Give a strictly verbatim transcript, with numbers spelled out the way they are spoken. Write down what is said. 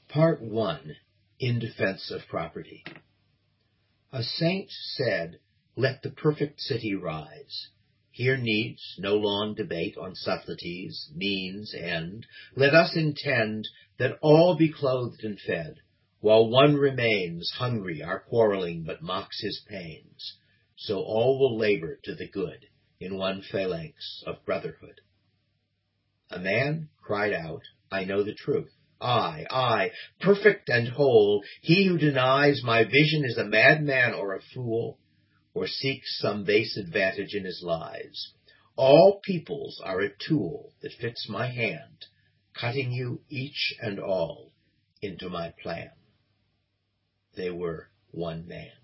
Part one. In Defense of Property. A saint said, "Let the perfect city rise. Here needs no long debate on subtleties, means, end. Let us intend that all be clothed and fed, while one remains hungry, our quarreling but mocks his pains. So all will labor to the good in one phalanx of brotherhood." A man cried out, "I know the truth. I, I, perfect and whole. He who denies my vision is a madman or a fool, or seeks some base advantage in his lies. All peoples are a tool that fits my hand, cutting you each and all into my plan." They were one man.